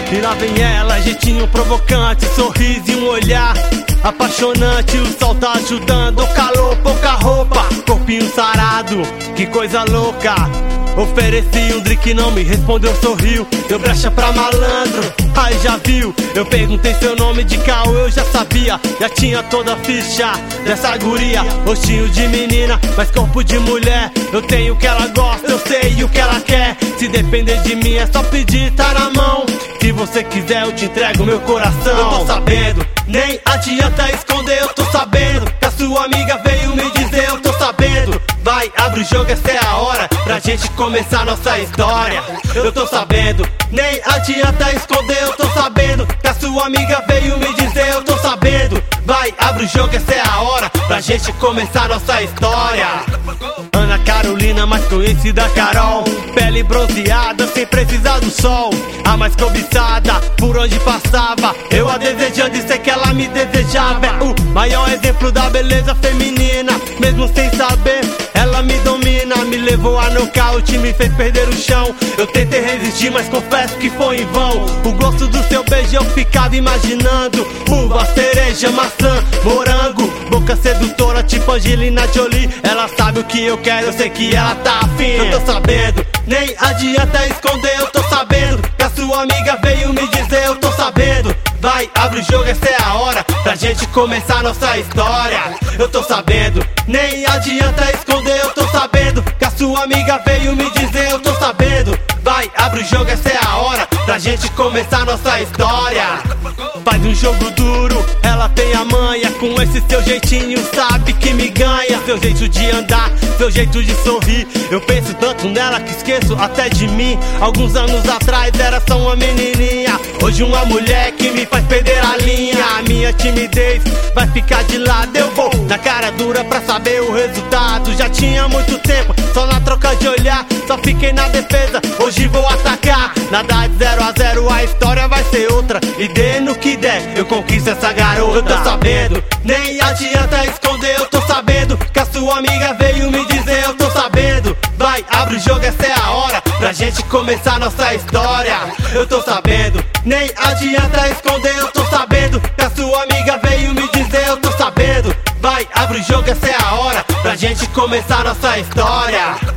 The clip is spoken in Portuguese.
E lá vem ela, jeitinho provocante, sorriso e um olhar apaixonante. O sol tá ajudando, calor, pouca roupa, corpinho sarado, que coisa louca. Ofereci um drink, não me respondeu, sorriu. Deu brecha pra malandro, aí já viu. Eu perguntei seu nome de caô, eu já sabia. Já tinha toda a ficha dessa guria. Rostinho de menina, mas corpo de mulher. Eu tenho o que ela gosta, eu sei o que ela quer. Se depender de mim é só pedir, tá na mão. Se você quiser eu te entrego meu coração. Eu tô sabendo, nem adianta esconder. Eu tô sabendo que a sua amiga veio me dizer. Eu tô sabendo, vai, abre o jogo, essa é a hora pra gente começar nossa história. Eu tô sabendo, nem adianta esconder. Eu tô sabendo que a sua amiga veio me dizer. Eu tô sabendo, vai, abre o jogo, essa é a hora pra gente começar nossa história. Ana Carolina, mais conhecida Carol, pele bronzeada sem precisar do sol, a mais cobiçada por onde passava. Eu a desejando e sei que ela me desejava. É o maior exemplo da beleza feminina. Mesmo sem saber, ela me domina. Me levou a nocaute, me fez perder o chão. Eu tentei resistir, mas confesso que foi em vão. O gosto do seu beijo eu ficava imaginando. Uva, cereja, maçã, morango, boca sedutora tipo Angelina Jolie. Ela sabe o que eu quero, eu sei que ela tá afim. Eu tô sabendo, nem adianta esconder. Eu tô sabendo que a sua amiga veio me dizer. Eu tô sabendo, vai, abre o jogo, essa é a hora pra gente começar nossa história. Eu tô sabendo, nem adianta esconder. Eu tô sabendo que a sua amiga veio me dizer. Eu tô sabendo, vai, abre o jogo, essa é a hora pra gente começar nossa história. Faz um jogo duro, ela tem a manha. Com esse seu jeitinho sabe que me ganha. Seu jeito de andar, seu jeito de sorrir. Eu penso tanto nela que esqueço até de mim. Alguns anos atrás era só uma menininha, hoje uma mulher que me faz perder a linha. A minha timidez vai ficar de lado. Eu vou na cara dura pra saber o resultado. Já tinha muito tempo, só na troca de olhar. Só fiquei na defesa, hoje vou atacar. Nada de 0 a 0, a história vai ser outra. E dê no que der, eu conquisto essa garota. Eu tô sabendo, nem adianta esconder. Eu tô sabendo que a sua amiga veio me dizer. Eu tô sabendo, vai, abre o jogo, essa é a hora pra gente começar nossa história. Eu tô sabendo, nem adianta esconder. Eu tô sabendo que a sua amiga veio me dizer. Eu tô sabendo, vai, abre o jogo, essa é a hora pra gente começar nossa história.